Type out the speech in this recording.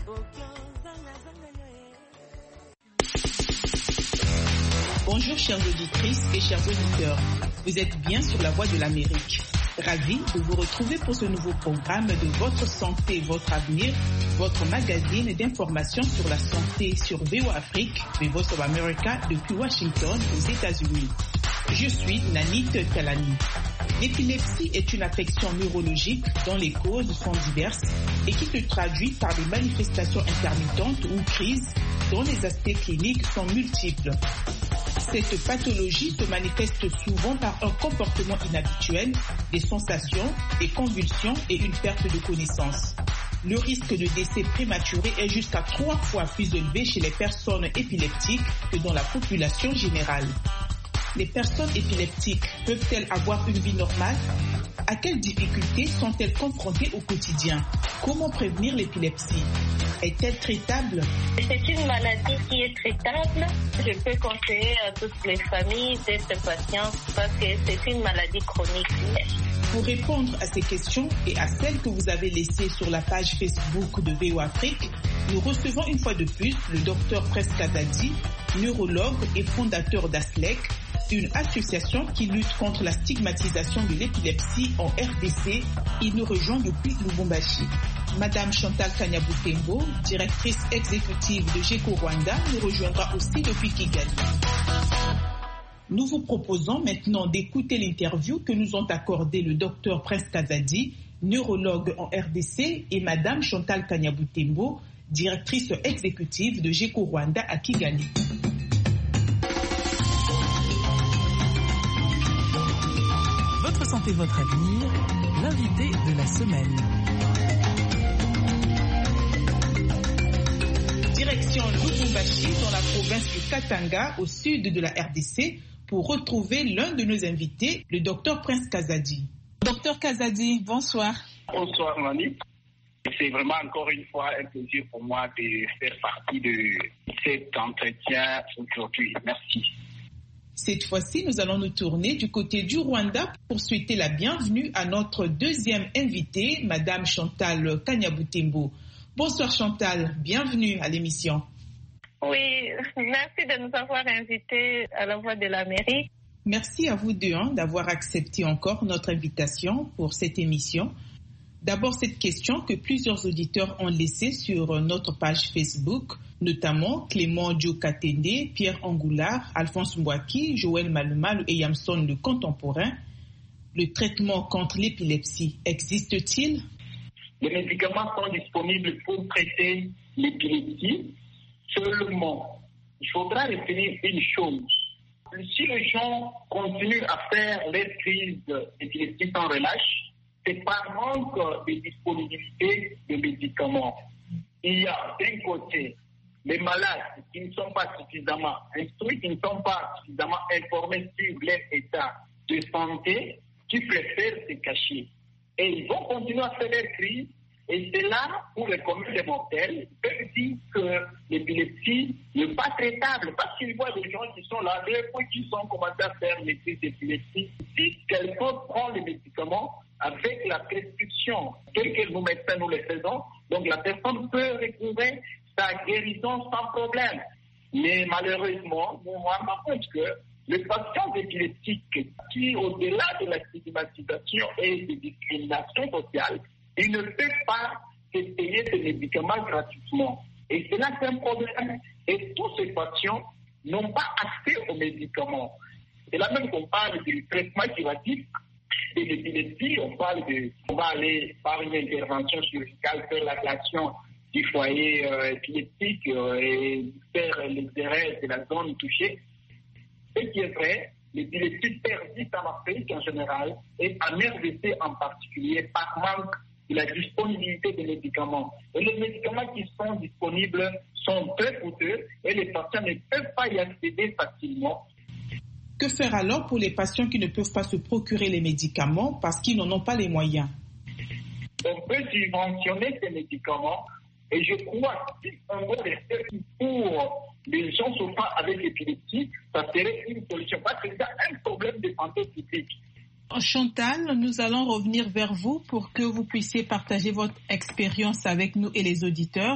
Bonjour chères auditrices et chers auditeurs, vous êtes bien sur la voie de l'Amérique. Ravi de vous retrouver pour ce nouveau programme de Votre Santé, Votre Avenir, votre magazine d'information sur la santé sur VOA Afrique, The Voice of America depuis Washington aux États-Unis. Je suis Nanit Talani. L'épilepsie est une affection neurologique dont les causes sont diverses et qui se traduit par des manifestations intermittentes ou crises dont les aspects cliniques sont multiples. Cette pathologie se manifeste souvent par un comportement inhabituel, des sensations, des convulsions et une perte de connaissance. Le risque de décès prématuré est jusqu'à 3 fois plus élevé chez les personnes épileptiques que dans la population générale. Les personnes épileptiques peuvent-elles avoir une vie normale ? À quelles difficultés sont-elles confrontées au quotidien ? Comment prévenir l'épilepsie ? Est-elle traitable ? C'est une maladie qui est traitable. Je peux conseiller à toutes les familles d'être patientes parce que c'est une maladie chronique. Pour répondre à ces questions et à celles que vous avez laissées sur la page Facebook de VOA Afrique, nous recevons une fois de plus le Dr Prince Kazadi, neurologue et fondateur d'ASLEC, une association qui lutte contre la stigmatisation de l'épilepsie en RDC. Il nous rejoint depuis Lubumbashi. Madame Chantal Kanyabutembo, directrice exécutive de GECO Rwanda, nous rejoindra aussi depuis Kigali. Nous vous proposons maintenant d'écouter l'interview que nous ont accordée le Dr Prince Kazadi, neurologue en RDC, et Madame Chantal Kanyabutembo, directrice exécutive de GECO Rwanda à Kigali. Votre santé, votre avenir, l'invité de la semaine. Direction Lubumbashi dans la province du Katanga, au sud de la RDC, pour retrouver l'un de nos invités, le Dr Prince Kazadi. Dr Kazadi, bonsoir. Bonsoir Mani. C'est vraiment encore une fois un plaisir pour moi de faire partie de cet entretien aujourd'hui. Merci. Cette fois-ci, nous allons nous tourner du côté du Rwanda pour souhaiter la bienvenue à notre deuxième invitée, Madame Chantal Kanyabutembo. Bonsoir Chantal, bienvenue à l'émission. Oui, merci de nous avoir invités à la Voix de l'Amérique. Merci à vous deux d'avoir accepté encore notre invitation pour cette émission. D'abord, cette question que plusieurs auditeurs ont laissée sur notre page Facebook, notamment Clément Diokatende, Pierre Angoulard, Alphonse Mbouaki, Joël Malumal et Yamson le Contemporain. Le traitement contre l'épilepsie existe-t-il ? Les médicaments sont disponibles pour traiter l'épilepsie. Seulement, il faudra retenir une chose. Si les gens continuent à faire les crises d'épilepsie sans relâche, c'est par manque de disponibilité de médicaments. Il y a d'un côté les malades qui ne sont pas suffisamment instruits, qui ne sont pas suffisamment informés sur leur état de santé, qui préfèrent se cacher. Et ils vont continuer à faire des crises. Et c'est là où les communs des mortels peuvent dire que l'épilepsie n'est pas traitable parce qu'ils voient des gens qui sont là, qui sont commencés à faire les crises d'épilepsie. Si quelqu'un prend les médicaments avec la prescription telle que nous médecins nous les faisons, donc la personne peut recouvrer sa guérison sans problème. Mais malheureusement, nous nous rendons compte que les patients épileptiques qui, au-delà de la stigmatisation et des discriminations sociales, ils ne peuvent pas se payer ces médicaments gratuitement. Et c'est là qu'un problème. Et tous ces patients n'ont pas accès aux médicaments. C'est là même qu'on parle du traitement curatif de l'épilepsie. On va aller par une intervention chirurgicale faire l'ablation du foyer épileptique et faire l'exérèse de la zone touchée. Ce qui est vrai, l'épilepsie persiste en Afrique en général et en RDC en particulier par manque de la disponibilité des médicaments. Et les médicaments qui sont disponibles sont très coûteux et les patients ne peuvent pas y accéder facilement. Que faire alors pour les patients qui ne peuvent pas se procurer les médicaments parce qu'ils n'en ont pas les moyens ? On peut subventionner ces médicaments et je crois que si on veut rester pour les gens souffrant avec l'épilepsie, ça serait une solution parce que c'est un problème de santé publique. Chantal, nous allons revenir vers vous pour que vous puissiez partager votre expérience avec nous et les auditeurs